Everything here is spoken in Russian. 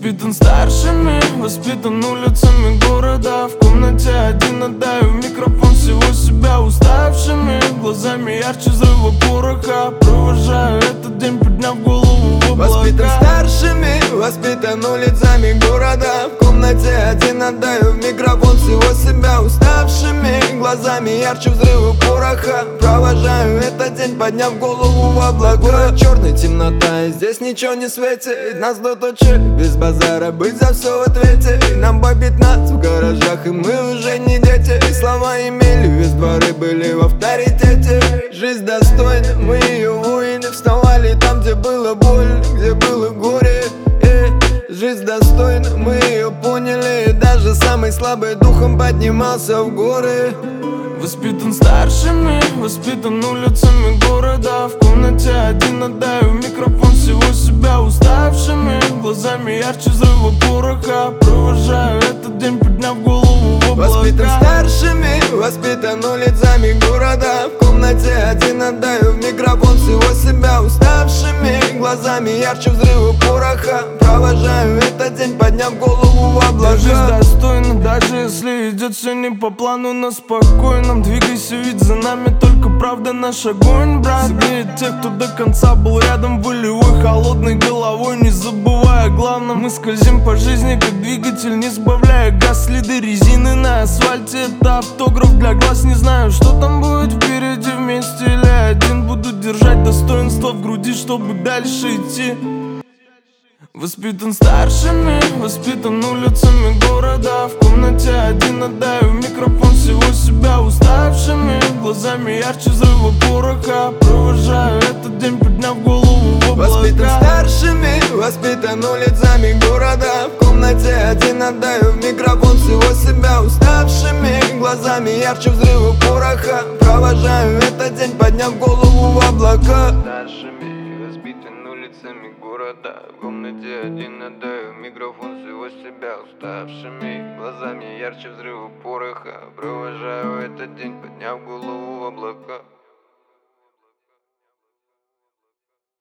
Воспитан старшими, воспитан улицами города. В комнате один отдаю в микрофон всего себя уставшими глазами ярче взрыва пороха. Провожаю этот день, подняв голову в облака. Воспитан старшими, воспитан улицами города. В комнате один отдаю в микрофон всего себя уставшими глазами ярче взрыва пороха. Провожаю этот день, подняв голову в облака. Город черный, темнота, и здесь ничего не светит. Нас тут учили без базара быть за все в ответе. И нам по 15 в гаражах, и мы уже не дети. И слова имели вес, дворы были в авторитете. Жизнь достойна, мы ее воины. Вставали там, где было больно, где было горе. Жизнь достойна, мы ее поняли. И даже самый слабый духом поднимался в горы. Воспитан старшими, воспитан улицами города. В комнате один отдаю в микрофон всего себя уставшими глазами ярче взрыва пороха. Провожаю этот день, подняв голову в облака. Воспитан старшими, воспитан улицами города. В комнате один отдаю в микрофон всего себя уставшими глазами ярче взрыва пороха. Провожаю этот день, подняв голову в облака. Жизнь достойна, даже если идет все не по плану, но спокойно. Двигайся, ведь за нами только правда наш огонь, брат. Согреет тех, кто до конца был рядом, волевой, холодной головой, не забывая о главном. Мы скользим по жизни, как двигатель, не сбавляя газ. Следы резины на асфальте, это автограф для глаз. Не знаю, что там будет впереди, вместе или один. Буду держать достоинство в груди, чтобы дальше идти. Воспитан старшими, воспитан улицами города. В комнате один отдаю в микрофон всего себя уставшими глазами ярче взрыва пороха. Провожаю этот день, подняв голову в облака. Воспитан старшими, воспитан улицами города. В комнате один отдаю в микрофон всего себя уставшими глазами ярче взрыва пороха. Провожаю этот день, подняв голову в облака. Старшими, воспитан улицами города. В комнате один отдаю микрофон всего себя уставшими глазами ярче взрыва пороха. Провожаю этот день, подняв голову в облака.